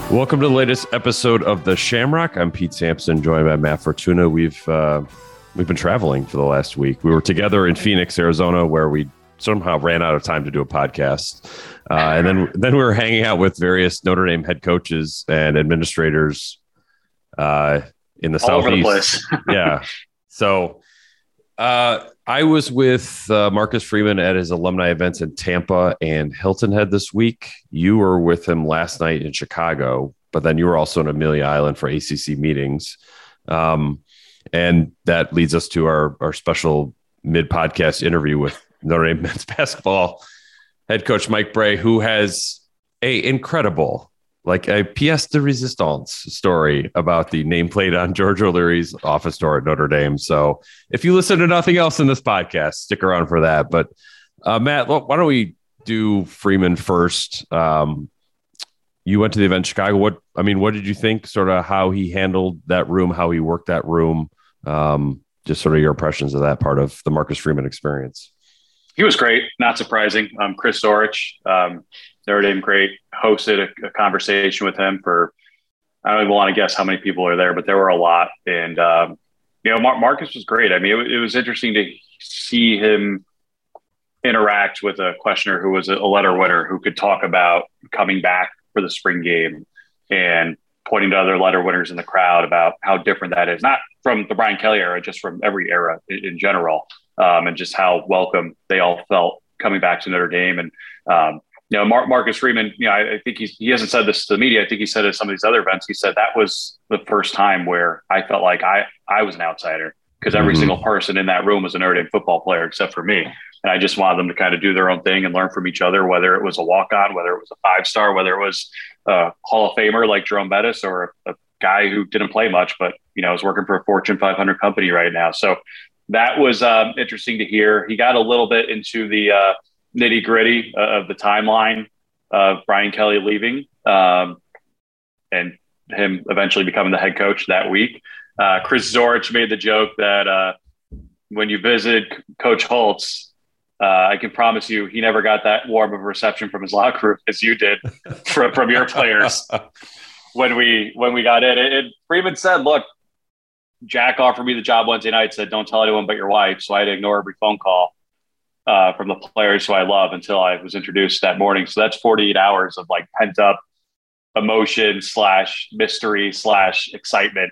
Welcome to the latest episode of The Shamrock. I'm Pete Sampson, joined by Matt Fortuna. We've been traveling for the last week. We were together in Phoenix, Arizona, where we somehow ran out of time to do a podcast. And then we were hanging out with various Notre Dame head coaches and administrators in the Southeast. All over the place. Yeah. So I was with Marcus Freeman at his alumni events in Tampa and Hilton Head this week. You were with him last night in Chicago, but then you were also in Amelia Island for ACC meetings. And that leads us to our special mid-podcast interview with Notre Dame men's basketball head coach Mike Brey, who has a incredible, like a pièce de résistance story about the nameplate on George O'Leary's office door at Notre Dame. So if you listen to nothing else in this podcast, stick around for that. But Matt, why don't we do Freeman first? You went to the event in Chicago. What did you think, sort of how he handled that room, how he worked that room? Just sort of your impressions of that part of the Marcus Freeman experience. He was great. Not surprising. Chris Zorich, Notre Dame great, hosted a conversation with him for, I don't even want to guess how many people are there, but there were a lot. And, Marcus was great. I mean, it was interesting to see him interact with a questioner who was a letter winner, who could talk about coming back for the spring game and pointing to other letter winners in the crowd about how different that is, not from the Brian Kelly era, just from every era in general, and just how welcome they all felt coming back to Notre Dame. And, Marcus Freeman, I think he hasn't said this to the media. I think he said at some of these other events, he said that was the first time where I felt like I was an outsider, because every single person in that room was a Notre Dame football player except for me. And I just wanted them to kind of do their own thing and learn from each other, whether it was a walk-on, whether it was a five-star, whether it was a Hall of Famer like Jerome Bettis, or a guy who didn't play much, but, is working for a Fortune 500 company right now. So that was interesting to hear. He got a little bit into the nitty gritty of the timeline of Brian Kelly leaving and him eventually becoming the head coach that week. Chris Zorich made the joke that when you visited Coach Holtz, I can promise you he never got that warm of a reception from his locker room as you did from your players when we got in. And Freeman said, look, Jack offered me the job Wednesday night, said, don't tell anyone but your wife. So I had to ignore every phone call from the players who I love until I was introduced that morning. So that's 48 hours of like pent up emotion / mystery / excitement,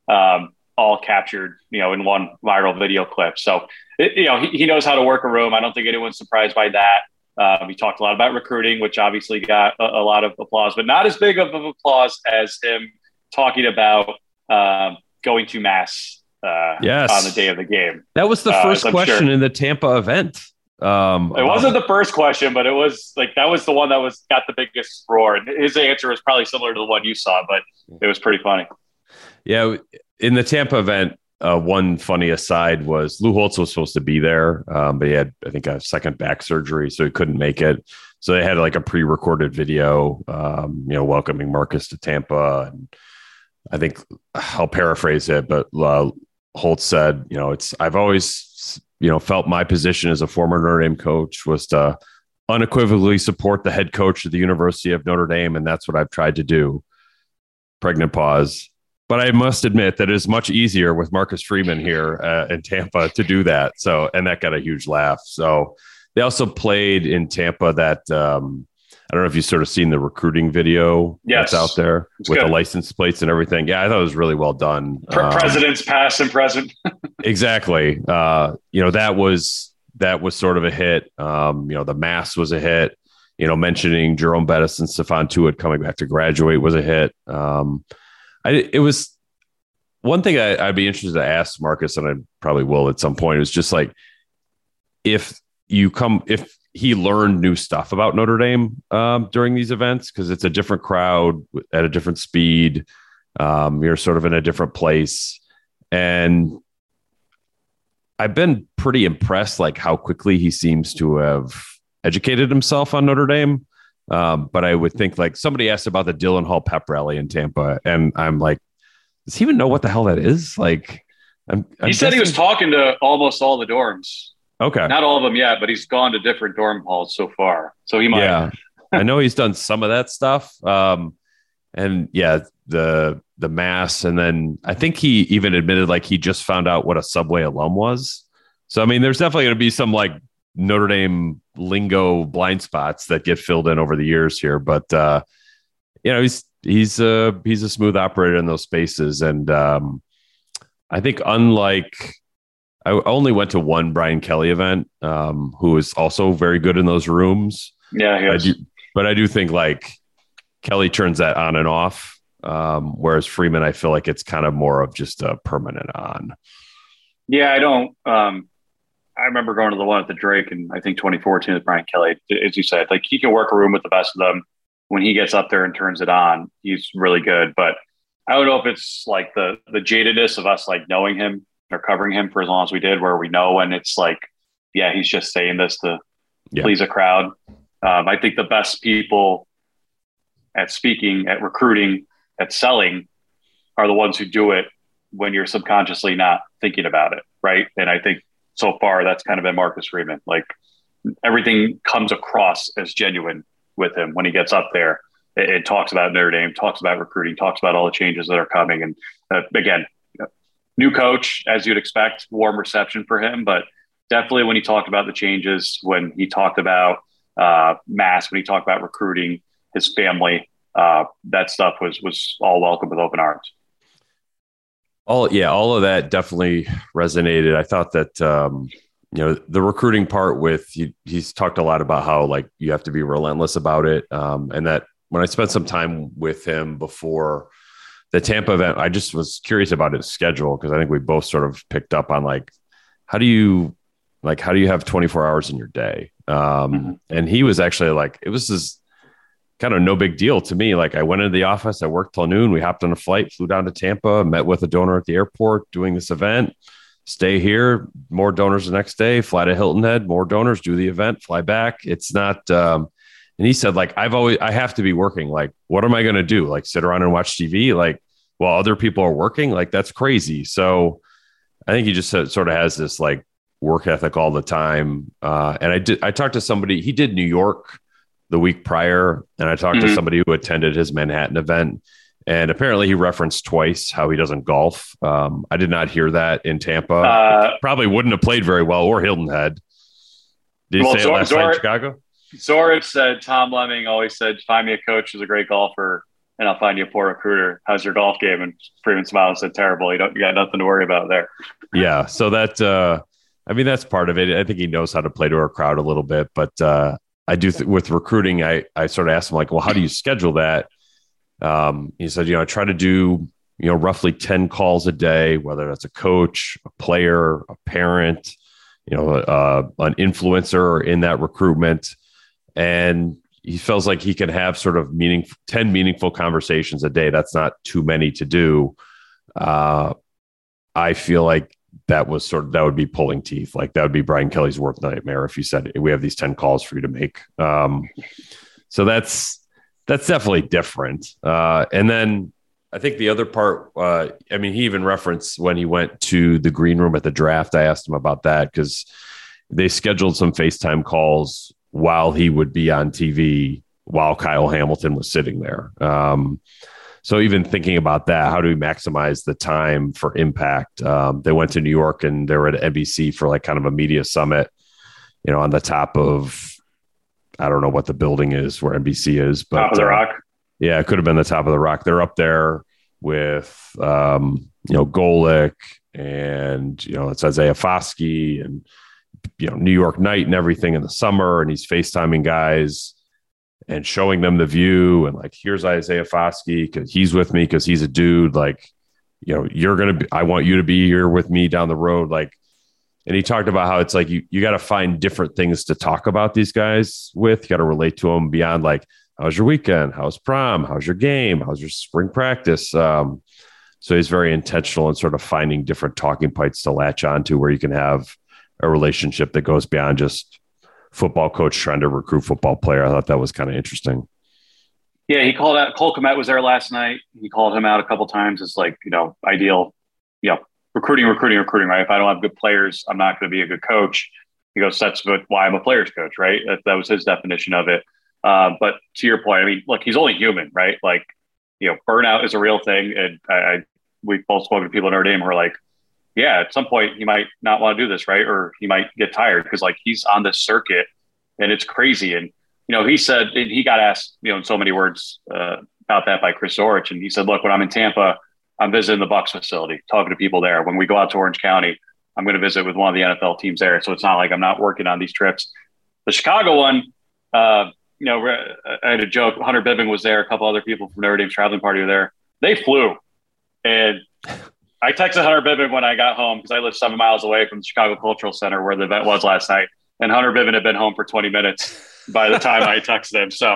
all captured, in one viral video clip. So, he knows how to work a room. I don't think anyone's surprised by that. We talked a lot about recruiting, which obviously got a lot of applause, but not as big of applause as him talking about going to mass on the day of the game. That was the first question in the Tampa event. It wasn't the first question, but it was like, that was the one that got the biggest roar. And his answer was probably similar to the one you saw, but it was pretty funny. Yeah. In the Tampa event, one funny aside was Lou Holtz was supposed to be there, but he had, I think, a second back surgery, so he couldn't make it. So they had like a pre-recorded video, welcoming Marcus to Tampa. And I think I'll paraphrase it, but Holtz said, I've always, felt my position as a former Notre Dame coach was to unequivocally support the head coach of the University of Notre Dame, and that's what I've tried to do. Pregnant pause. But I must admit that it is much easier with Marcus Freeman here in Tampa to do that. So, and that got a huge laugh. So they also played in Tampa that, I don't know if you've sort of seen the recruiting video that's out there with the license plates and everything. Yeah, I thought it was really well done. Presidents past and present. Exactly. That was sort of a hit. The mass was a hit. Mentioning Jerome Bettis and Stephon Tuitt coming back to graduate was a hit. It was one thing I'd be interested to ask Marcus, and I probably will at some point. It was just like, if he learned new stuff about Notre Dame during these events, because it's a different crowd at a different speed. You're sort of in a different place. And I've been pretty impressed, like how quickly he seems to have educated himself on Notre Dame. But I would think, like, somebody asked about the Dylan Hall pep rally in Tampa, and I'm like, does he even know what the hell that is? Like, he said he was talking to almost all the dorms. Okay. Not all of them yet, but he's gone to different dorm halls so far. So he might. Yeah. I know he's done some of that stuff. And yeah, the mass, and then I think he even admitted like he just found out what a Subway alum was. So I mean, there's definitely going to be some like Notre Dame lingo blind spots that get filled in over the years here, but he's a smooth operator in those spaces, and I think unlike I only went to one Brian Kelly event, who is also very good in those rooms. Yeah, he is. But I do think like Kelly turns that on and off. Whereas Freeman, I feel like it's kind of more of just a permanent on. Yeah, I don't. I remember going to the one at the Drake in I think 2014 with Brian Kelly. As you said, like he can work a room with the best of them. When he gets up there and turns it on, he's really good. But I don't know if it's like the jadedness of us like knowing him or covering him for as long as we did, where we know when it's like, yeah, he's just saying this to please a crowd. I think the best people at speaking, at recruiting, at selling are the ones who do it when you're subconsciously not thinking about it, right? And I think so far that's kind of been Marcus Freeman. Like everything comes across as genuine with him when he gets up there. It talks about Notre Dame, talks about recruiting, talks about all the changes that are coming. And again, new coach, as you'd expect, warm reception for him. But definitely when he talked about the changes, when he talked about mass, when he talked about recruiting, his family, that stuff was all welcome with open arms. All of that definitely resonated. I thought that the recruiting part with he's talked a lot about how like you have to be relentless about it, and that when I spent some time with him before the Tampa event, I just was curious about his schedule because I think we both sort of picked up on like how do you have 24 hours in your day, and he was actually like it was this kind of no big deal to me. Like I went into the office, I worked till noon. We hopped on a flight, flew down to Tampa, met with a donor at the airport doing this event, stay here, more donors the next day, fly to Hilton Head, more donors, do the event, fly back. It's not, and he said, like, I have to be working. Like, what am I going to do? Like sit around and watch TV? Like while other people are working? Like that's crazy. So I think he just sort of has this like work ethic all the time. And I talked to somebody, he did New York the week prior, and I talked to somebody who attended his Manhattan event, and apparently he referenced twice how he doesn't golf. I did not hear that in Tampa. Probably wouldn't have played very well, or Hilton Head. Did he say it last night in Chicago? Zorich said, Tom Lemming always said, find me a coach who's a great golfer, and I'll find you a poor recruiter. How's your golf game? And Freeman smiled and said, terrible. You got nothing to worry about there. Yeah. So that, I mean, that's part of it. I think he knows how to play to a crowd a little bit, but I do with recruiting, I sort of asked him like, well, how do you schedule that? He said, I try to do, roughly 10 calls a day, whether that's a coach, a player, a parent, an influencer in that recruitment. And he feels like he can have sort of 10 meaningful conversations a day. That's not too many to do. I feel like that would be pulling teeth. Like that would be Brian Kelly's work nightmare if you said we have these 10 calls for you to make. So that's definitely different. And then I think the other part, he even referenced when he went to the green room at the draft, I asked him about that because they scheduled some FaceTime calls while he would be on TV while Kyle Hamilton was sitting there. So even thinking about that, how do we maximize the time for impact? They went to New York and they were at NBC for like kind of a media summit, on the top of, I don't know what the building is where NBC is, but top of the rock. Yeah, it could have been the top of the rock. They're up there with, Golick and, it's Isaiah Foskey and, New York Night and everything in the summer. And he's FaceTiming guys and showing them the view and like, here's Isaiah Foskey because he's with me because he's a dude. Like, I want you to be here with me down the road. Like, and he talked about how it's like, you got to find different things to talk about these guys with. You got to relate to them beyond like, how's your weekend? How's prom? How's your game? How's your spring practice? So he's very intentional in sort of finding different talking points to latch onto where you can have a relationship that goes beyond just football coach trying to recruit football player. I thought that was kind of interesting. Yeah, he called out Cole Kmet was there last night. He called him out a couple of times as like, ideal, recruiting, right? If I don't have good players, I'm not going to be a good coach. He goes, that's why I'm a player's coach, right? That was his definition of it. But to your point, look, he's only human, right? Like burnout is a real thing. And we've both spoken to people in Notre Dame who are like, yeah, at some point he might not want to do this, right? Or he might get tired because like he's on this circuit and it's crazy. And, he said, and he got asked, in so many words about that by Chris Zorich. And he said, look, when I'm in Tampa, I'm visiting the Bucs facility, talking to people there. When we go out to Orange County, I'm going to visit with one of the NFL teams there. So it's not like I'm not working on these trips. The Chicago one, I had a joke. Hunter Bibbing was there. A couple other people from Notre Dame's traveling party were there. They flew. And I texted Hunter Bibbing when I got home because I live 7 miles away from the Chicago Cultural Center where the event was last night. And Hunter Bibbing had been home for 20 minutes by the time I texted him. So,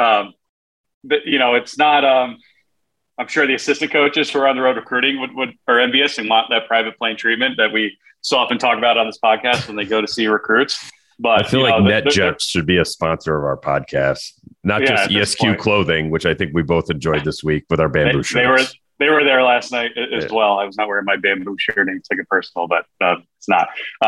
it's not I'm sure the assistant coaches who are on the road recruiting would are envious and want that private plane treatment that we so often talk about on this podcast when they go to see recruits. But I feel like NetJets should be a sponsor of our podcast, not just ESQ clothing, which I think we both enjoyed this week with our bamboo shirts. They were there last night as well. I was not wearing my bamboo shirt and took it personal, but it's not.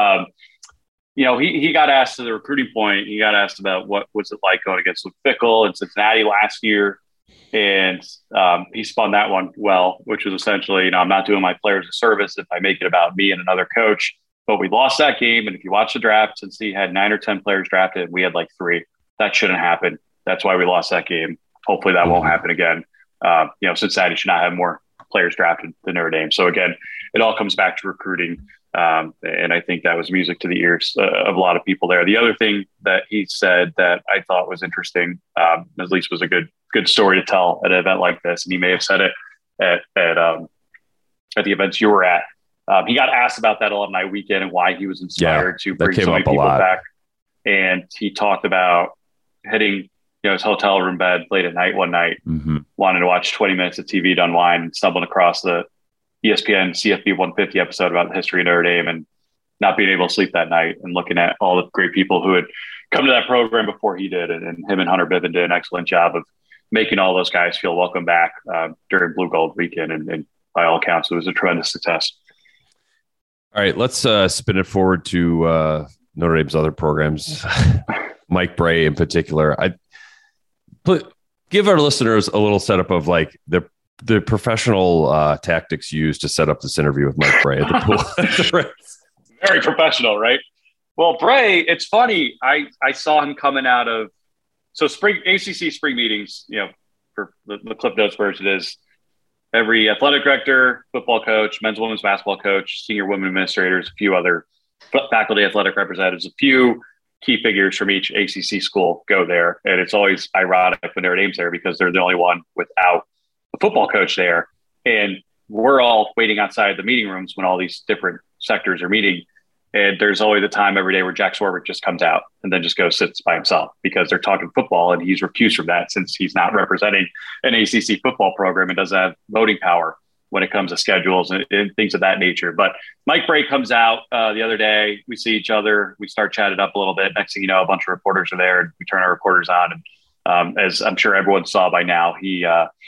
He got asked to the recruiting point. He got asked about what was it like going against Luke Fickell in Cincinnati last year. And he spun that one well, which was essentially, I'm not doing my players a service if I make it about me and another coach. But we lost that game. And if you watch the draft, since he had 9 or 10 players drafted, we had like 3. That shouldn't happen. That's why we lost that game. Hopefully that won't happen again. Cincinnati should not have more players drafted than Notre Dame. So again, it all comes back to recruiting. And I think that was music to the ears of a lot of people there. The other thing that he said that I thought was interesting, at least was a good story to tell at an event like this. And he may have said it at the events you were at. He got asked about that alumni weekend and why he was inspired to bring so many people back. And he talked about hitting his hotel room bed late at night one night, wanting to watch 20 minutes of TV to unwind, and stumbling across the ESPN CFB 150 episode about the history of Notre Dame and not being able to sleep that night and looking at all the great people who had come to that program before he did. And him and Hunter Bibbing did an excellent job of making all those guys feel welcome back during Blue Gold weekend. And by all accounts, it was a tremendous success. All right, let's spin it forward to Notre Dame's other programs, Mike Brey in particular. Give our listeners a little setup of like the professional tactics used to set up this interview with Mike Brey at the pool. Very professional, right? Well, Brey, it's funny. I saw him coming out of ACC spring meetings. For the Cliff Notes version is every athletic director, football coach, men's, women's basketball coach, senior women administrators, a few other faculty athletic representatives, a few key figures from each ACC school go there. And it's always ironic when Notre Dame's there because they're the only one without a football coach there. And we're all waiting outside the meeting rooms when all these different sectors are meeting. And there's always a time every day where Jack Swarbrick just comes out and then just goes sits by himself because they're talking football and he's recused from that since he's not representing an ACC football program and doesn't have voting power when it comes to schedules and things of that nature. But Mike Brey comes out the other day. We see each other. We start chatting up a little bit. Next thing you know, a bunch of reporters are there and we turn our recorders on. And as I'm sure everyone saw by now, he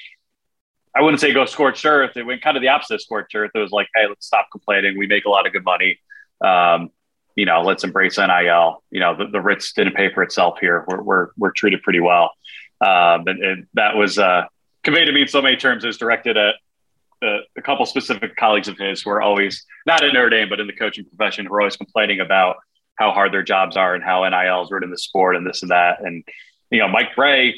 I wouldn't say go scorched earth. It went kind of the opposite of scorched earth. It was like, hey, let's stop complaining. We make a lot of good money. Let's embrace NIL. The Ritz didn't pay for itself here. We're treated pretty well. And that was conveyed to me in so many terms. It was directed at a couple specific colleagues of his who are always, not at Notre Dame, but in the coaching profession, who are always complaining about how hard their jobs are and how NIL is ruining the sport and this and that. And, Mike Brey,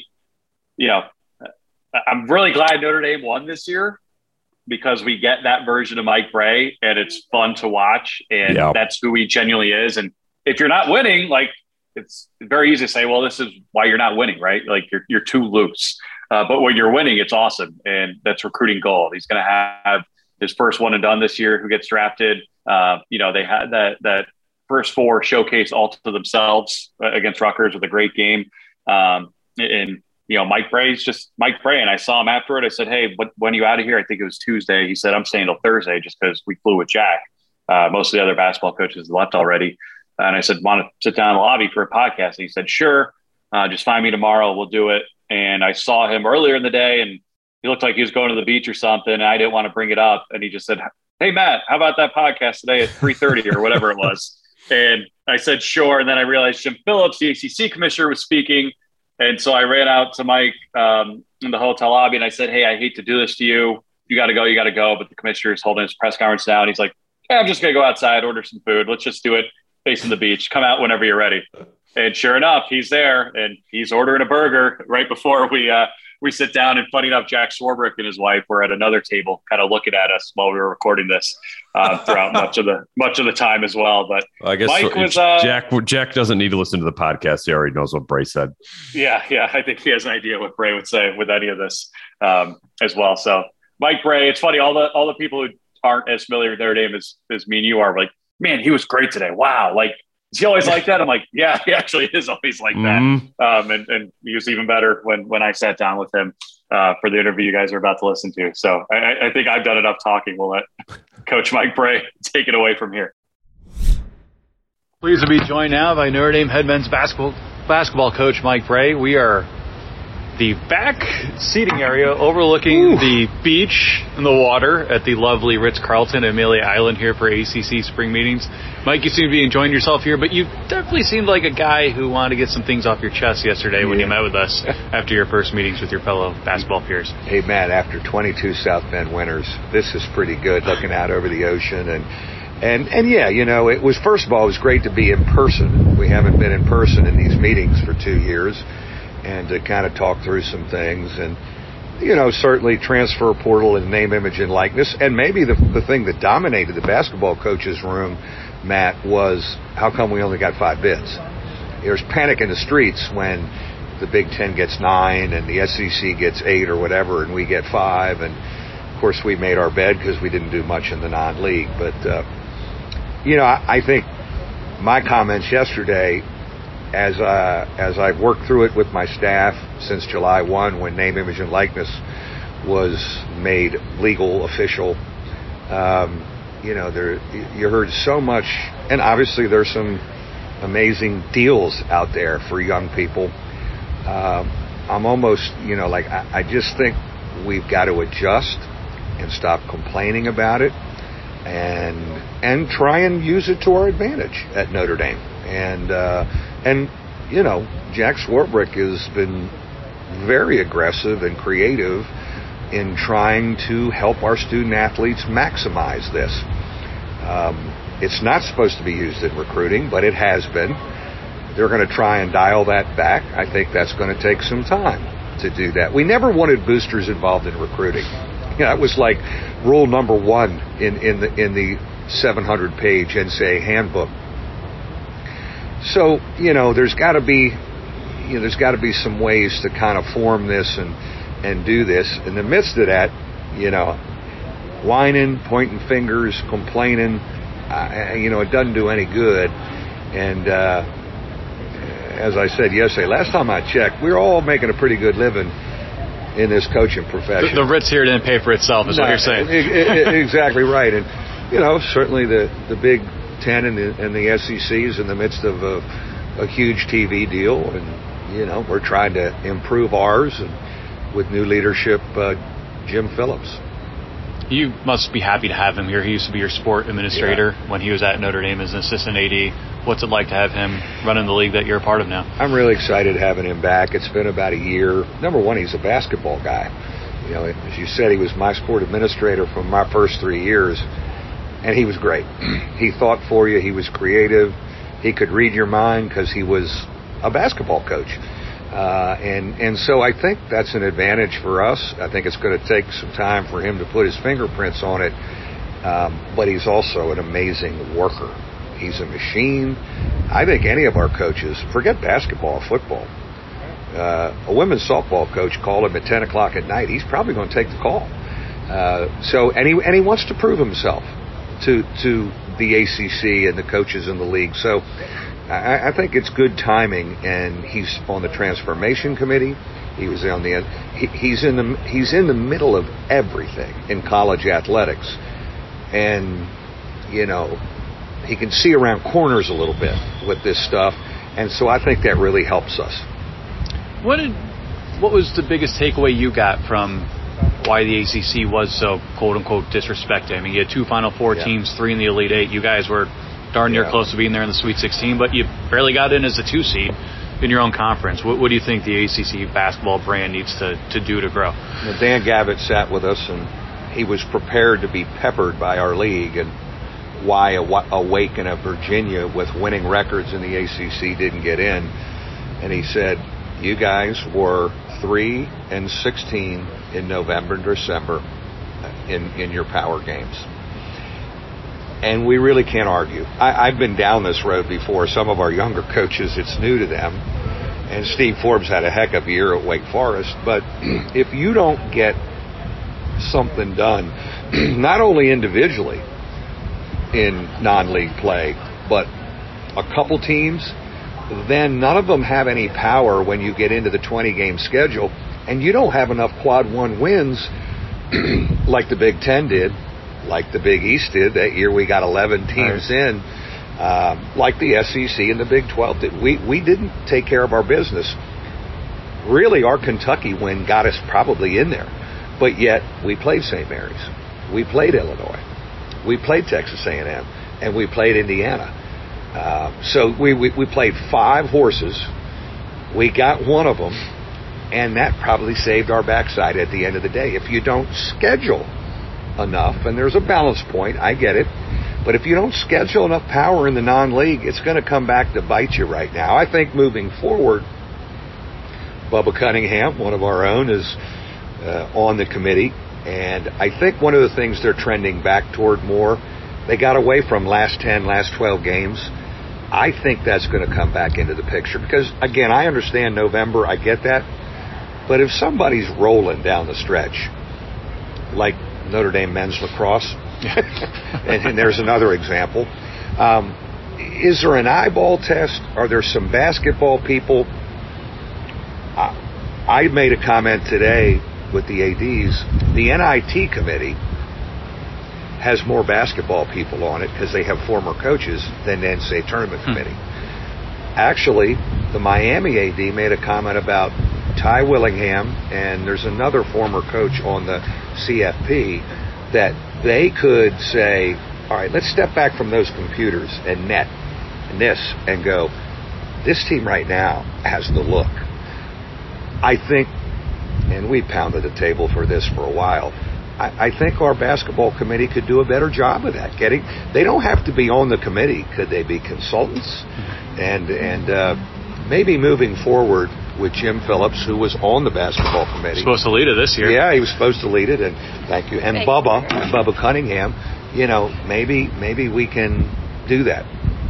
I'm really glad Notre Dame won this year because we get that version of Mike Brey and it's fun to watch. And that's who he genuinely is. And if you're not winning, like, it's very easy to say, well, this is why you're not winning, right? Like you're too loose. But when you're winning, it's awesome. And that's recruiting gold. He's going to have his first one and done this year who gets drafted. They had that first 4 showcase all to themselves against Rutgers with a great game. Mike Brey's just Mike Brey. And I saw him afterward. I said, hey, when are you out of here? I think it was Tuesday. He said, I'm staying till Thursday just because we flew with Jack. Most of the other basketball coaches left already. And I said, want to sit down in the lobby for a podcast? And he said, sure. Just find me tomorrow. We'll do it. And I saw him earlier in the day and he looked like he was going to the beach or something. And I didn't want to bring it up. And he just said, hey, Matt, how about that podcast today at 3:30 or whatever it was? And I said, sure. And then I realized Jim Phillips, the ACC commissioner, was speaking. And so I ran out to Mike in the hotel lobby, and I said, "Hey, I hate to do this to you. You got to go. You got to go." But the commissioner is holding his press conference now, and he's like, "Yeah, I'm just going to go outside, order some food. Let's just do it facing the beach. Come out whenever you're ready." And sure enough, he's there, and he's ordering a burger right before we sit down. And funny enough, Jack Swarbrick and his wife were at another table, kind of looking at us while we were recording this throughout much of the time as well. But I guess Mike was Jack doesn't need to listen to the podcast. He already knows what Bray said. Yeah, I think he has an idea what Bray would say with any of this as well. So Mike Bray, it's funny, all the people who aren't as familiar with Notre Dame as me and you are like, man, he was great today. Wow, like. Is he always like that? I'm like, yeah, he actually is always like that. And he was even better when I sat down with him for the interview you guys are about to listen to. So I think I've done enough talking. We'll let Coach Mike Bray take it away from here. Pleased to be joined now by Notre Dame head men's basketball coach Mike Bray. We are the back seating area overlooking the beach and the water at the lovely Ritz-Carlton Amelia Island here for ACC spring meetings. Mike, you seem to be enjoying yourself here, but you definitely seemed like a guy who wanted to get some things off your chest yesterday when you met with us after your first meetings with your fellow basketball peers. Hey, Matt, after 22 South Bend winters, this is pretty good looking out over the ocean. And yeah, you know, it was, first of all, it was great to be in person. We haven't been in person in these meetings for 2 years, and to kind of talk through some things. And, you know, certainly transfer portal and name, image, and likeness. And maybe the thing that dominated the basketball coaches' room, Matt, was how come we only got 5 bids? There's panic in the streets when the Big Ten gets 9 and the SEC gets 8 or whatever, and we get 5. And, of course, we made our bed because we didn't do much in the non-league. But, you know, I think my comments yesterday, as I've worked through it with my staff since July 1, when name, image, and likeness was made legal, official, you know, you heard so much, and obviously there's some amazing deals out there for young people. I'm almost, you know, like I just think we've got to adjust and stop complaining about it, and try and use it to our advantage at Notre Dame. And you know, Jack Swarbrick has been very aggressive and creative in trying to help our student athletes maximize this. It's not supposed to be used in recruiting, but it has been. They're going to try and dial that back. I think that's going to take some time to do that. We never wanted boosters involved in recruiting. You know, that was like rule number 1 in the 700-page NCAA handbook. So, you know, there's got to be some ways to kind of form this and do this. In the midst of that, you know, whining, pointing fingers, complaining, you know, it doesn't do any good. And as I said yesterday, last time I checked, we were all making a pretty good living in this coaching profession. The Ritz here didn't pay for itself, is what you're saying. Exactly right. And, you know, certainly the Big Ten and the SEC is in the midst of a huge TV deal, and, you know, we're trying to improve ours, and with new leadership, Jim Phillips. You must be happy to have him here. He used to be your sport administrator when he was at Notre Dame as an assistant AD. What's it like to have him running the league that you're a part of now? I'm really excited having him back. It's been about a year. Number one, he's a basketball guy. You know, as you said, he was my sport administrator for my first 3 years, and he was great. He thought for you. He was creative. He could read your mind because he was a basketball coach. And so I think that's an advantage for us. I think it's going to take some time for him to put his fingerprints on it. But he's also an amazing worker. He's a machine. I think any of our coaches, forget basketball, football. A women's softball coach called him at 10 o'clock at night. He's probably going to take the call. And he wants to prove himself to the ACC and the coaches in the league. So I think it's good timing, and he's on the transformation committee. He's in the middle of everything in college athletics, and you know, he can see around corners a little bit with this stuff, and so I think that really helps us. What was the biggest takeaway you got from why the ACC was so quote unquote disrespected? I mean, you had 2 Final Four teams, 3 in the Elite Eight. You guys were darn near close to being there in the Sweet 16, but you barely got in as a 2 seed. in your own conference? What do you think the ACC basketball brand needs to do to grow? Well, Dan Gavitt sat with us, and he was prepared to be peppered by our league and why a Wake and a Virginia with winning records in the ACC didn't get in. And he said, you guys were 3-16 in November and December in your power games. And we really can't argue. I've been down this road before. Some of our younger coaches, it's new to them. And Steve Forbes had a heck of a year at Wake Forest. But if you don't get something done, not only individually in non-league play, but a couple teams, then none of them have any power when you get into the 20-game schedule. And you don't have enough quad one wins like the Big Ten did, like the Big East did. That year we got 11 teams in, like the SEC and the Big 12 did. We didn't take care of our business. Really, our Kentucky win got us probably in there. But yet, we played St. Mary's. We played Illinois. We played Texas A&M. And we played Indiana. So we played 5 horses. We got one of them. And that probably saved our backside at the end of the day. If you don't schedule enough, and there's a balance point, I get it, but if you don't schedule enough power in the non-league, it's going to come back to bite you right now. I think moving forward, Bubba Cunningham, one of our own, is on the committee, and I think one of the things they're trending back toward more, they got away from last 10, last 12 games. I think that's going to come back into the picture because, again, I understand November, I get that. But if somebody's rolling down the stretch, like Notre Dame men's lacrosse, and there's another example, is there an eyeball test? Are there some basketball people? I made a comment today with the ADs. The NIT committee has more basketball people on it because they have former coaches than the NCAA tournament committee. Actually, the Miami AD made a comment about Ty Willingham, and there's another former coach on the CFP, that they could say, all right, let's step back from those computers and net and this and go, this team right now has the look. I think, and we pounded the table for this for a while, I think our basketball committee could do a better job of that. They don't have to be on the committee. Could they be consultants? And maybe moving forward with Jim Phillips, who was on the basketball committee. Supposed to lead it this year. Yeah, he was supposed to lead it, and thank you. And Bubba Cunningham, maybe we can do that.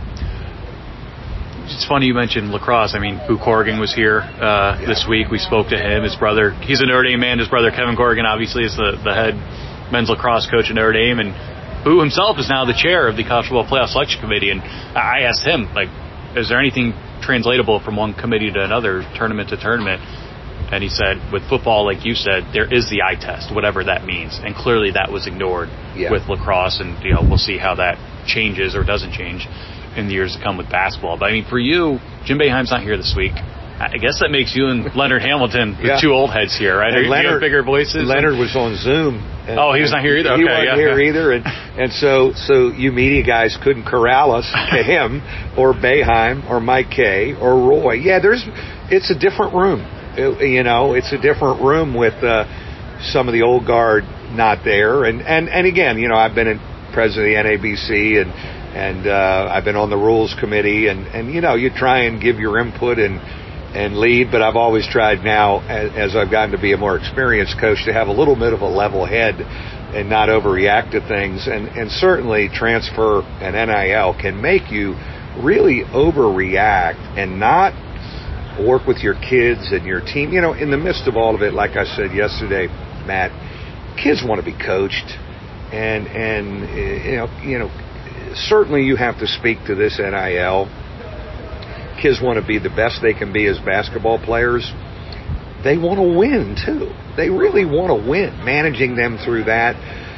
It's funny you mentioned lacrosse. I mean, Boo Corrigan was here this week. We spoke to him. His brother, he's a Notre Dame man. His brother, Kevin Corrigan, obviously is the head men's lacrosse coach at Notre Dame. And Boo himself is now the chair of the College Football Playoff Selection Committee. And I asked him, is there anything translatable from one committee to another, tournament to tournament? And he said, with football, like you said, there is the eye test, whatever that means. And clearly that was ignored with lacrosse. And, we'll see how that changes or doesn't change in the years to come with basketball. But I mean, for you, Jim Boeheim's not here this week. I guess that makes you and Leonard Hamilton the two old heads here, right? And Leonard, bigger voices. Leonard was on Zoom. And, he was not here either. He wasn't here either, and so you media guys couldn't corral us to him or Boeheim or Mike Kay or Roy. Yeah, it's a different room. It's a different room with some of the old guard not there, and again, I've been president of the NABC and I've been on the rules committee, and you try and give your input and lead, but I've always tried now, as I've gotten to be a more experienced coach, to have a little bit of a level head and not overreact to things. And certainly transfer and NIL can make you really overreact and not work with your kids and your team. In the midst of all of it, like I said yesterday, Matt, kids want to be coached, and certainly you have to speak to this NIL. Kids want to be the best they can be as basketball players. They want to win, too. They really want to win. Managing them through that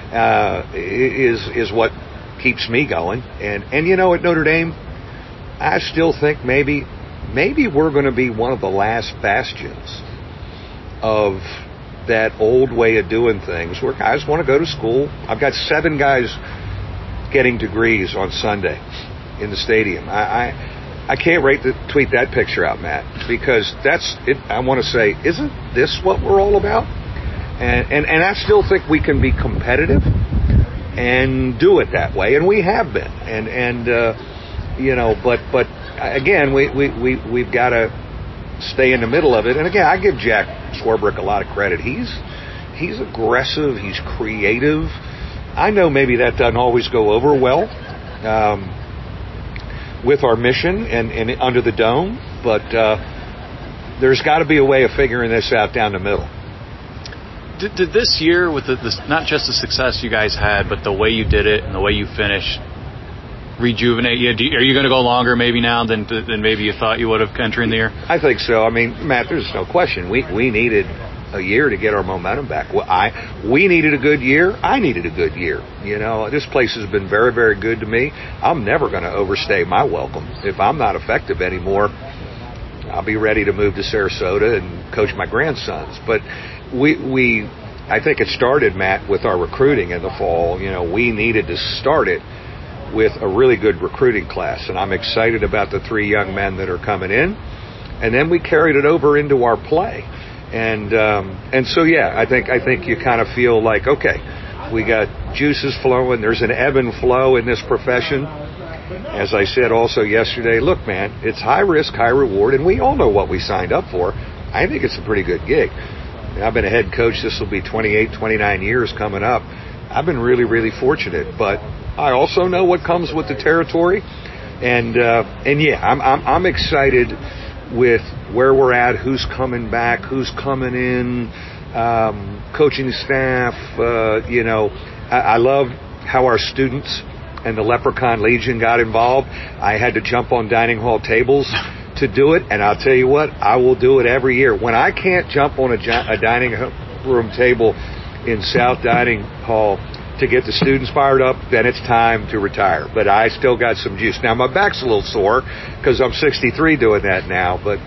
is what keeps me going. And at Notre Dame, I still think maybe we're going to be one of the last bastions of that old way of doing things where guys want to go to school. I've got 7 guys getting degrees on Sunday in the stadium. I can't wait to tweet that picture out, Matt, because that's it. I want to say, isn't this what we're all about? And I still think we can be competitive and do it that way, and we have been. But again, we've got to stay in the middle of it. And again, I give Jack Swarbrick a lot of credit. He's aggressive. He's creative. I know maybe that doesn't always go over well with our mission and under the dome, but there's got to be a way of figuring this out down the middle. Did this year, with not just the success you guys had, but the way you did it and the way you finished, rejuvenate you? Are you going to go longer maybe now than maybe you thought you would have entering the year? I think so. I mean, Matt, there's no question. We needed a year to get our momentum back. We needed a good year. I needed a good year. This place has been very, very good to me. I'm never going to overstay my welcome. If I'm not effective anymore, I'll be ready to move to Sarasota and coach my grandsons. But I think it started, Matt, with our recruiting in the fall. We needed to start it with a really good recruiting class, and I'm excited about the 3 young men that are coming in. And then we carried it over into our play. And so, yeah, I think you kind of feel like, okay, we got juices flowing. There's an ebb and flow in this profession. As I said also yesterday, look, man, it's high risk, high reward, and we all know what we signed up for. I think it's a pretty good gig. I've been a head coach. This will be 28, 29 years coming up. I've been really, really fortunate, but I also know what comes with the territory. And yeah, I'm excited with where we're at, who's coming back, who's coming in, coaching staff. I love how our students and the Leprechaun Legion got involved. I had to jump on dining hall tables to do it, and I'll tell you what, I will do it every year. When I can't jump on a dining room table in South Dining Hall to get the students fired up, then it's time to retire. But I still got some juice. Now, my back's a little sore because I'm 63 doing that now. But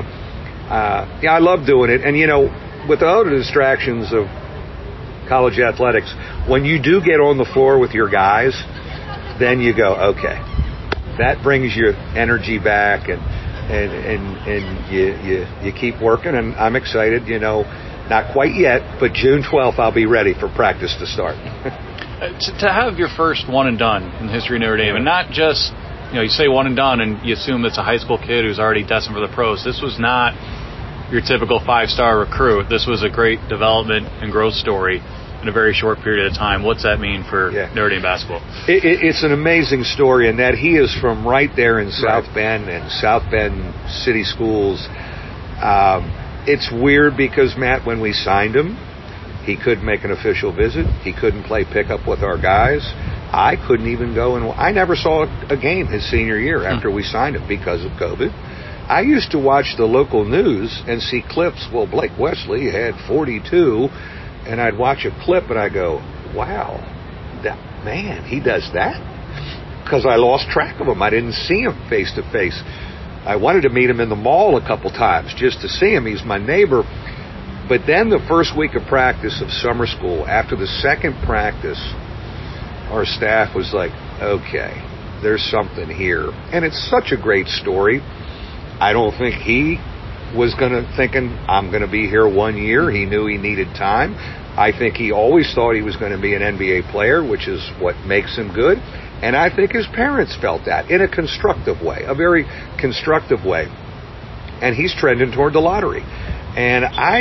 yeah, I love doing it. And, with the other distractions of college athletics, when you do get on the floor with your guys, then you go, okay, that brings your energy back, and you keep working. And I'm excited, not quite yet, but June 12th, I'll be ready for practice to start. To have your first one and done in the history of Notre Dame, and not just, you say one and done and you assume it's a high school kid who's already destined for the pros. This was not your typical 5-star recruit. This was a great development and growth story in a very short period of time. What's that mean for Notre Dame basketball? It's an amazing story, and that he is from right there in South Bend and South Bend City Schools. It's weird because, Matt, when we signed him, he couldn't make an official visit. He couldn't play pickup with our guys. I couldn't even go, and I never saw a game his senior year after we signed him because of COVID. I used to watch the local news and see clips. Well, Blake Wesley had 42, and I'd watch a clip and I go, wow, that man, he does that? Because I lost track of him. I didn't see him face to face. I wanted to meet him in the mall a couple times just to see him. He's my neighbor. But then the first week of practice of summer school, after the second practice, our staff was like, okay, there's something here. And it's such a great story. I don't think he was thinking, I'm going to be here 1 year. He knew he needed time. I think he always thought he was going to be an NBA player, which is what makes him good. And I think his parents felt that in a constructive way, a very constructive way. And he's trending toward the lottery. And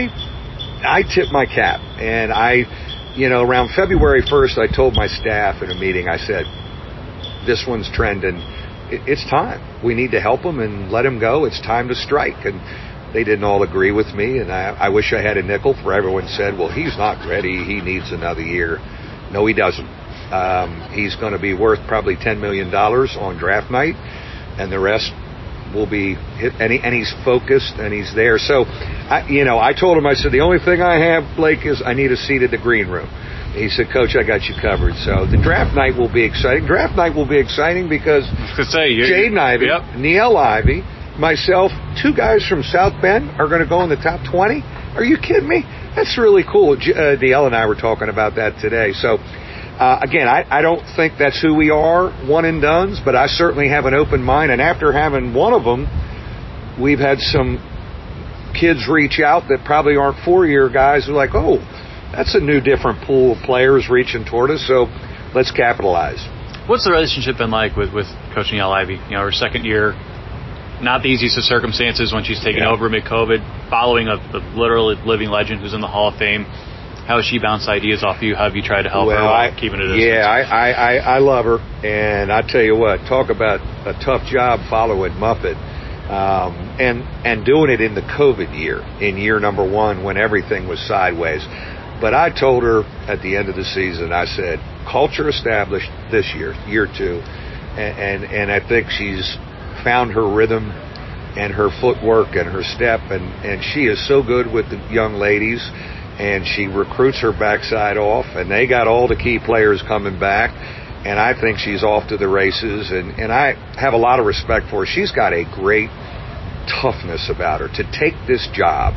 I tip my cap. And around February 1st, I told my staff in a meeting, I said, this one's trending. It's time. We need to help him and let him go. It's time to strike. And they didn't all agree with me. And I wish I had a nickel for everyone said, well, he's not ready. He needs another year. No, he doesn't. He's going to be worth probably $10 million on draft night, and the rest will be hit. And he's focused and he's there. So, I told him, I said, the only thing I have, Blake, is I need a seat at the green room. He said, Coach, I got you covered. So the draft night will be exciting. Draft night will be exciting because Jaden Ivey, Niele Ivey, myself, 2 guys from South Bend are going to go in the top 20. Are you kidding me? That's really cool. Niele and I were talking about that today. So Again, I don't think that's who we are, one and dones, but I certainly have an open mind. And after having one of them, we've had some kids reach out that probably aren't 4-year guys who are like, oh, that's a new, different pool of players reaching toward us, so let's capitalize. What's the relationship been like with Coach Niele Ivey? Her second year, not the easiest of circumstances when she's taken over mid-COVID, following a literally living legend who's in the Hall of Fame. How has she bounced ideas off you? How have you tried to help her while keeping it a distance? Yeah, I love her, and I tell you what, talk about a tough job following Muffet. And doing it in the COVID year, in year number 1 when everything was sideways. But I told her at the end of the season, I said, culture established this year, year 2, and I think she's found her rhythm and her footwork and her step, and she is so good with the young ladies, and she recruits her backside off, and they got all the key players coming back. And I think she's off to the races, and I have a lot of respect for her. She's got a great toughness about her to take this job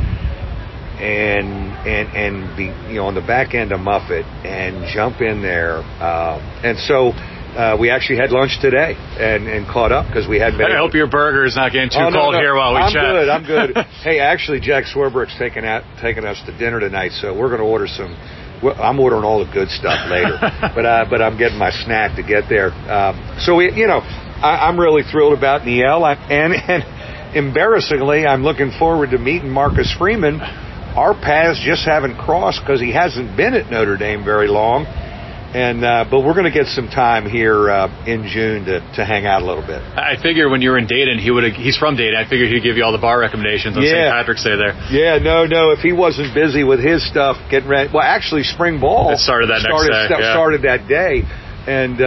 and be on the back end of Muffet and jump in there. And so we actually had lunch today and caught up because we hadn't been. I hope your burger is not getting too cold here while we chat. I'm good. Hey, actually, Jack Swerbrick's taking us to dinner tonight, so we're going to order some. I'm ordering all the good stuff later, but I'm getting my snack to get there. So I'm really thrilled about Niele, and embarrassingly, I'm looking forward to meeting Marcus Freeman. Our paths just haven't crossed because he hasn't been at Notre Dame very long, but we're going to get some time here in June to hang out a little bit. I figure when you were in Dayton, he's from Dayton. I figured he'd give you all the bar recommendations on St. Patrick's Day there. Yeah, no. If he wasn't busy with his stuff getting ready, well, actually, spring ball started that day, and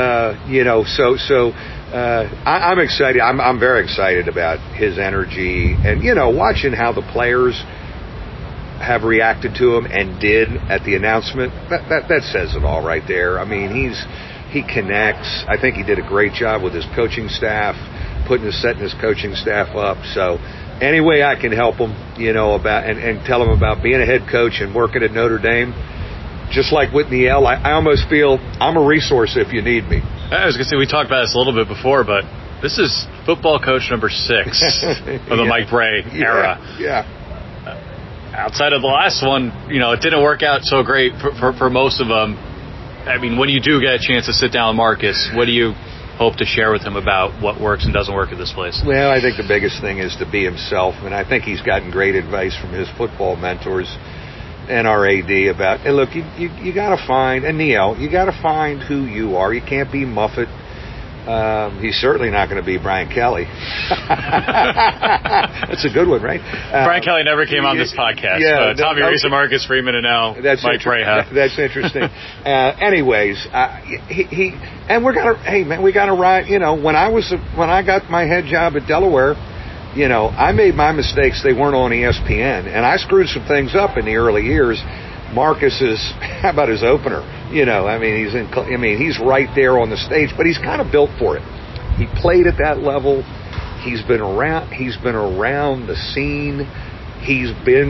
I'm excited. I'm very excited about his energy, and watching how the players have reacted to him and did at the announcement. That says it all right there. I mean, he connects. I think he did a great job with his coaching staff, setting his coaching staff up. So any way I can help him, about and tell him about being a head coach and working at Notre Dame, just like with Niele, I almost feel I'm a resource if you need me. I was going to say, we talked about this a little bit before, but this is football coach number 6 of the Mike Brey era. Yeah. Outside of the last one, it didn't work out so great for most of them. I mean, when you do get a chance to sit down with Marcus, what do you hope to share with him about what works and doesn't work at this place? Well, I think the biggest thing is to be himself, and I think he's gotten great advice from his football mentors and our AD about, hey, look, you got to find, and Niele, you got to find who you are. You can't be Muffet. He's certainly not going to be Brian Kelly. That's a good one, right? Brian Kelly never came on this podcast. Yeah, Tommy Rees and Marcus Freeman, and now Mike Brey have. That's interesting. Anyways, we got to ride. When I got my head job at Delaware, I made my mistakes. They weren't on ESPN, and I screwed some things up in the early years. Marcus how about his opener? He's right there on the stage, but he's kind of built for it. He played at that level. He's been around the scene. He's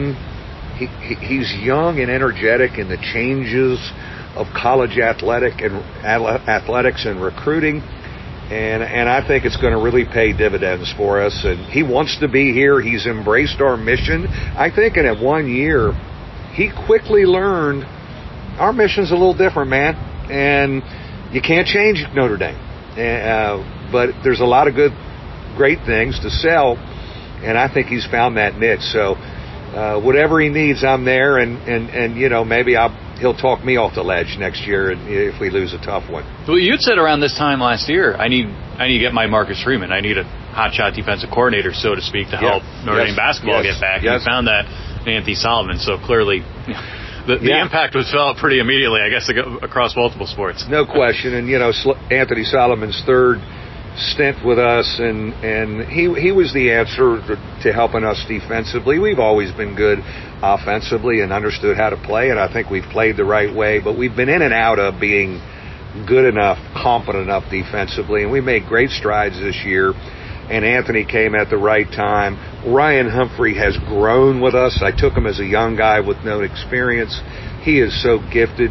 young and energetic in the changes of college athletics and recruiting. And I think it's going to really pay dividends for us. And he wants to be here. He's embraced our mission. I think in 1 year, he quickly learned our mission's a little different, man. And you can't change Notre Dame. But there's a lot of great things to sell. And I think he's found that niche. So whatever he needs, I'm there. And maybe he'll talk me off the ledge next year if we lose a tough one. Well, you'd said around this time last year, I need to get my Marcus Freeman. I need a hotshot defensive coordinator, so to speak, to help Notre Dame basketball get back. And you found that in Anthony Solomon. So clearly, the impact was felt pretty immediately, I guess, across multiple sports. No question. And, Anthony Solomon's third stint with us, and he was the answer to helping us defensively. We've always been good offensively and understood how to play, and I think we've played the right way, but we've been in and out of being good enough, competent enough defensively, and we made great strides this year, and Anthony came at the right time. Ryan Humphrey has grown with us. I took him as a young guy with no experience. He is so gifted.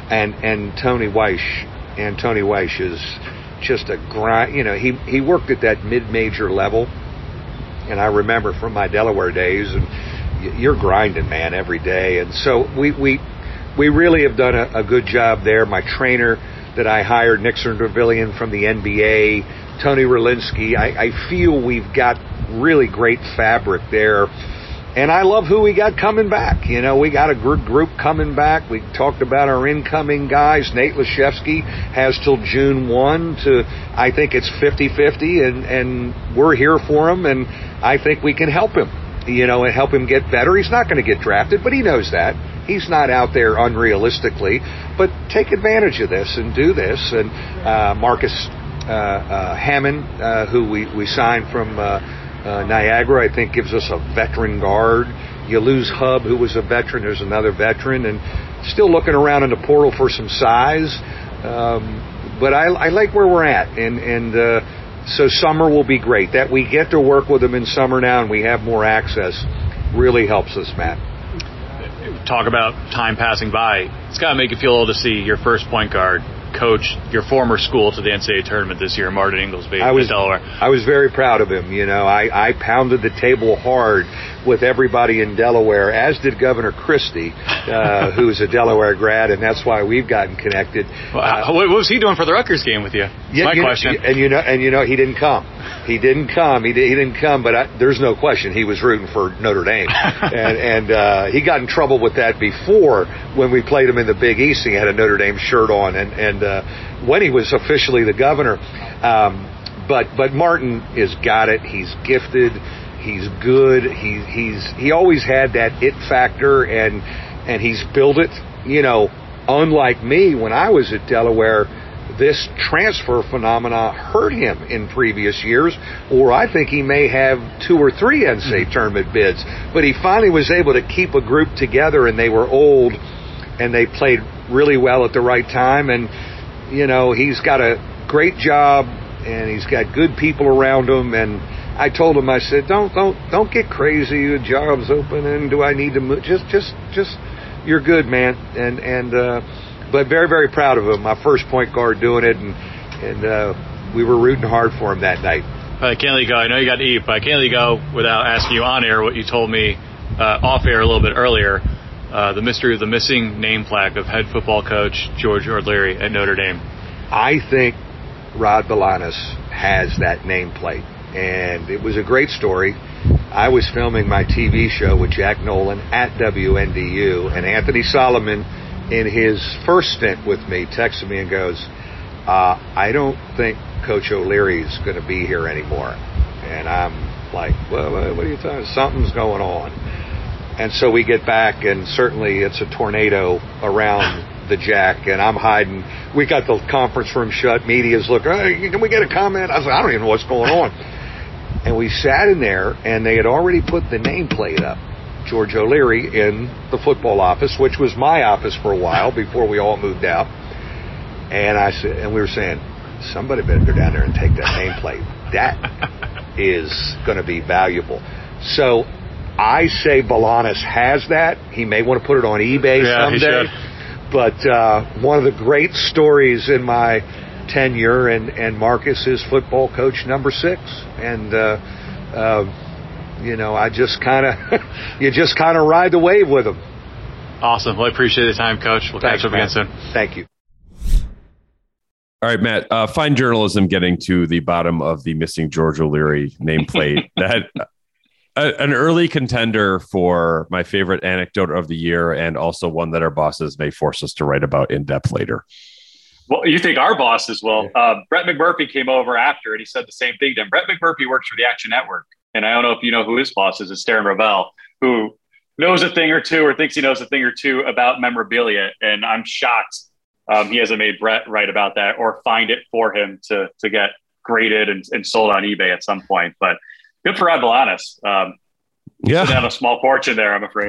And Tony Weish. And Tony Weish is just a grind. You know, he worked at that mid-major level. And I remember from my Delaware days, and you're grinding, man, every day. And so we really have done a good job there. My trainer that I hired, Nick Cervillian from the NBA, Tony Rolinski, I feel we've got really great fabric there. And I love who we got coming back. You know, we got a good group coming back. We talked about our incoming guys. Nate Laszewski has till June 1 to, I think it's 50-50, and we're here for him, and I think we can help him, you know, and help him get better. He's not going to get drafted, but he knows that. He's not out there unrealistically, but take advantage of this and do this. And Marcus Hammond, who we signed from Niagara, I think gives us a veteran guard. You lose Hub, who was a veteran. There's another veteran, and still looking around in the portal for some size. But I like where we're at, and so summer will be great. That we get to work with them in summer now, and we have more access, really helps us, Matt. Talk about time passing by. It's got to make you feel old to see your first point guard coach your former school to the NCAA tournament this year, Martin Inglesby in Delaware. I was very proud of him. You know, I pounded the table hard with everybody in Delaware, as did Governor Christie, who's a Delaware grad, and that's why we've gotten connected. What was he doing for the Rutgers game with you? That's my question. And you know, he didn't come. He didn't come, but there's no question he was rooting for Notre Dame. and he got in trouble with that before when we played him in the Big East. He had a Notre Dame shirt on, and when he was officially the governor. But Martin has got it. He's gifted. He's good. He always had that it factor, and he's built it. You know, unlike me when I was at Delaware, this transfer phenomena hurt him in previous years, or I think he may have 2 or 3 NCAA tournament bids. But he finally was able to keep a group together, and they were old, and they played really well at the right time. And, you know, he's got a great job, and he's got good people around him. And I told him, I said, don't get crazy. The job's open, and do I need to move? Just you're good, man. But very, very proud of him. My first point guard doing it, and we were rooting hard for him that night. I can't let you go. I know you got to eat, but I can't let you go without asking you on air what you told me off air a little bit earlier. The mystery of the missing name plaque of head football coach George O'Leary at Notre Dame. I think Rod Balanis has that nameplate, and it was a great story. I was filming my TV show with Jack Nolan at WNDU, and Anthony Solomon, in his first stint with me, texted me and goes, I don't think Coach O'Leary's going to be here anymore. And I'm like, well, what are you talking? Something's going on. And so we get back, and certainly it's a tornado around the Jack, and I'm hiding. We got the conference room shut. Media's looking, hey, can we get a comment? I was like, I don't even know what's going on. And we sat in there, and they had already put the nameplate up. George O'Leary in the football office, which was my office for a while before we all moved out. And I said, and we were saying, somebody better go down there and take that nameplate. That is going to be valuable. So I say Balanis has that. He may want to put it on eBay someday. But one of the great stories in my tenure, and Marcus is football coach number 6, and you know, I just kind of, you just kind of ride the wave with him. Awesome. Well, I appreciate the time, Coach. We'll catch up again soon. Thank you. All right, Matt. Fine journalism getting to the bottom of the missing George O'Leary nameplate. That an early contender for my favorite anecdote of the year, and also one that our bosses may force us to write about in depth later. Well, you think our bosses will? Brett McMurphy came over after, and he said the same thing to him. Brett McMurphy works for the Action Network. And I don't know if you know who his boss is. It's Darren Ravel, who knows a thing or two, or thinks he knows a thing or two about memorabilia. And I'm shocked he hasn't made Brett write about that or find it for him to get graded and sold on eBay at some point. But good for Rod Balanis. Yeah, down a small fortune there, I'm afraid.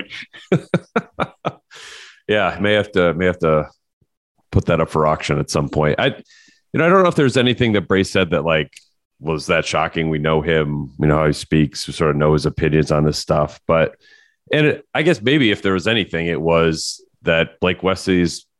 Yeah, may have to put that up for auction at some point. I don't know if there's anything that Bray said that was that shocking. We know him, we know how he speaks, we sort of know his opinions on this stuff. But I guess maybe if there was anything, it was that Blake Wesley's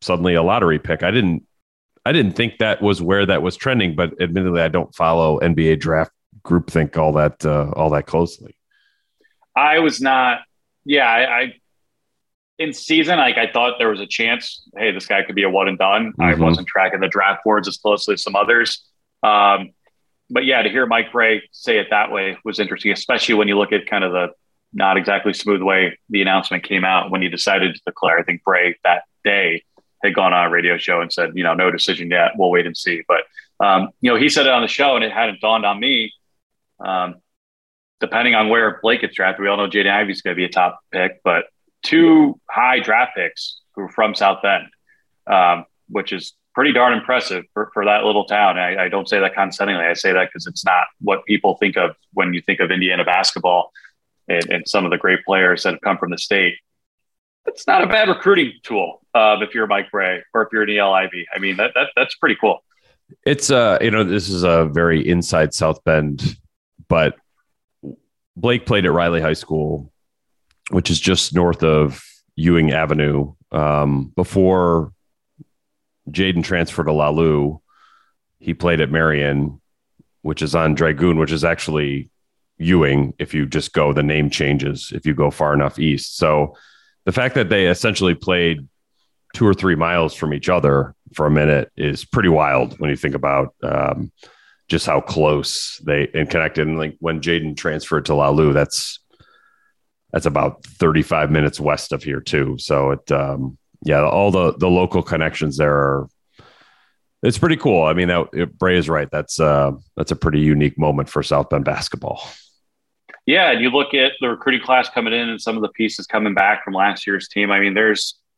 suddenly a lottery pick. I didn't think that was where that was trending, but admittedly, I don't follow NBA draft groupthink all that closely. I was not. Yeah, I in season, like I thought there was a chance. Hey, this guy could be a one and done. I wasn't tracking the draft boards as closely as some others. But yeah, to hear Mike Brey say it that way was interesting, especially when you look at kind of the not exactly smooth way the announcement came out when he decided to declare. I think Brey that day had gone on a radio show and said, no decision yet. We'll wait and see. But, he said it on the show and it hadn't dawned on me. Depending on where Blake gets drafted, we all know Jaden Ivey's going to be a top pick, but 2 high draft picks who are from South Bend, which is pretty darn impressive for that little town. I don't say that condescendingly. I say that because it's not what people think of when you think of Indiana basketball and some of the great players that have come from the state. It's not a bad recruiting tool if you're Mike Brey or if you're an E.L. Ivey. I mean, that's pretty cool. It's, this is a very inside South Bend, but Blake played at Riley High School, which is just north of Ewing Avenue. Before Jaden transferred to LaLue, he played at Marion, which is on Dragoon, which is actually Ewing. If you just go, the name changes if you go far enough east. So the fact that they essentially played 2 or 3 miles from each other for a minute is pretty wild when you think about just how close they and connected. And like when Jaden transferred to LaLue, that's about 35 minutes west of here too. So it, all the local connections there it's pretty cool. I mean, Brey is right. That's a pretty unique moment for South Bend basketball. Yeah. And you look at the recruiting class coming in and some of the pieces coming back from last year's team. I mean,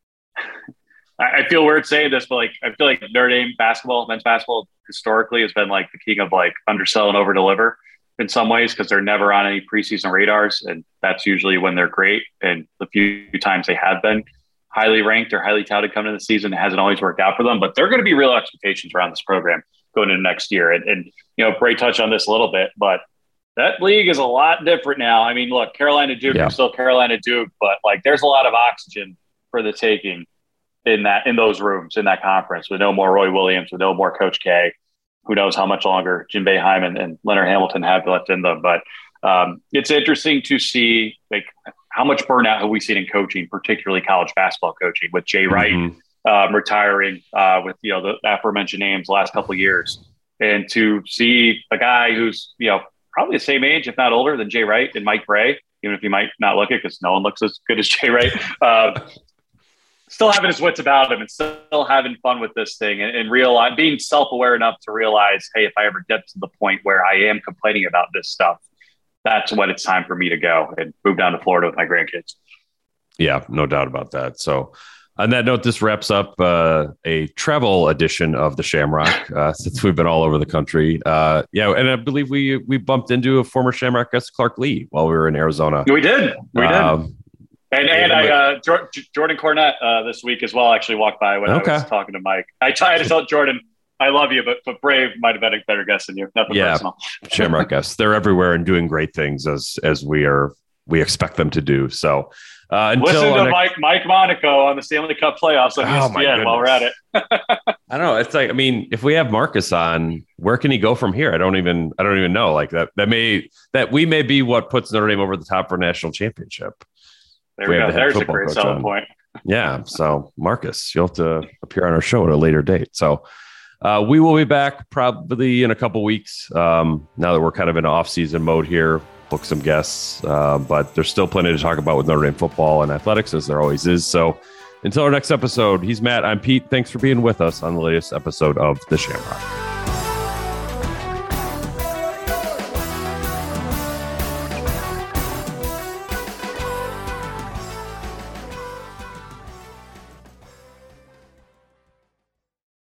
I feel weird saying this, but like, I feel like Notre Dame basketball, men's basketball historically has been like the king of like undersell and over deliver in some ways, because they're never on any preseason radars. And that's usually when they're great. And the few times they have been highly ranked or highly touted coming into the season, it hasn't always worked out for them, but there are going to be real expectations around this program going into next year. And Brey touched on this a little bit, but that league is a lot different now. I mean, look, Carolina Duke is still Carolina Duke, but like there's a lot of oxygen for the taking in those rooms, in that conference, with no more Roy Williams, with no more Coach K. Who knows how much longer Jim Boeheim and Leonard Hamilton have left in them. But it's interesting to see like how much burnout have we seen in coaching, particularly college basketball coaching, with Jay Wright retiring, with the aforementioned names the last couple of years, and to see a guy who's probably the same age, if not older, than Jay Wright and Mike Brey, even if you might not look it because no one looks as good as Jay Wright. Still having his wits about him and still having fun with this thing and realize, being self-aware enough to realize, hey, if I ever get to the point where I am complaining about this stuff, that's when it's time for me to go and move down to Florida with my grandkids. Yeah, no doubt about that. So on that note, this wraps up a travel edition of the Shamrock since we've been all over the country. And I believe we bumped into a former Shamrock guest, Clark Lee, while we were in Arizona. We did. And Jordan Cornette this week as well actually walked by when I was talking to Mike. I tried to tell Jordan, I love you, but Brey might have been a better guest than you. Nothing personal. Shamrock guests. They're everywhere and doing great things as we expect them to do. So listen to Mike Monaco on the Stanley Cup playoffs on ESPN while we're at it. I don't know. It's like, I mean, if we have Marcus on, where can he go from here? I don't even know. Like that we may be what puts Notre Dame over the top for a national championship. There we go. There's a great selling point. Yeah. So Marcus, you'll have to appear on our show at a later date. So we will be back probably in a couple weeks. Now that we're kind of in off-season mode here, book some guests, but there's still plenty to talk about with Notre Dame football and athletics, as there always is. So until our next episode, he's Matt, I'm Pete. Thanks for being with us on the latest episode of The Shamrock.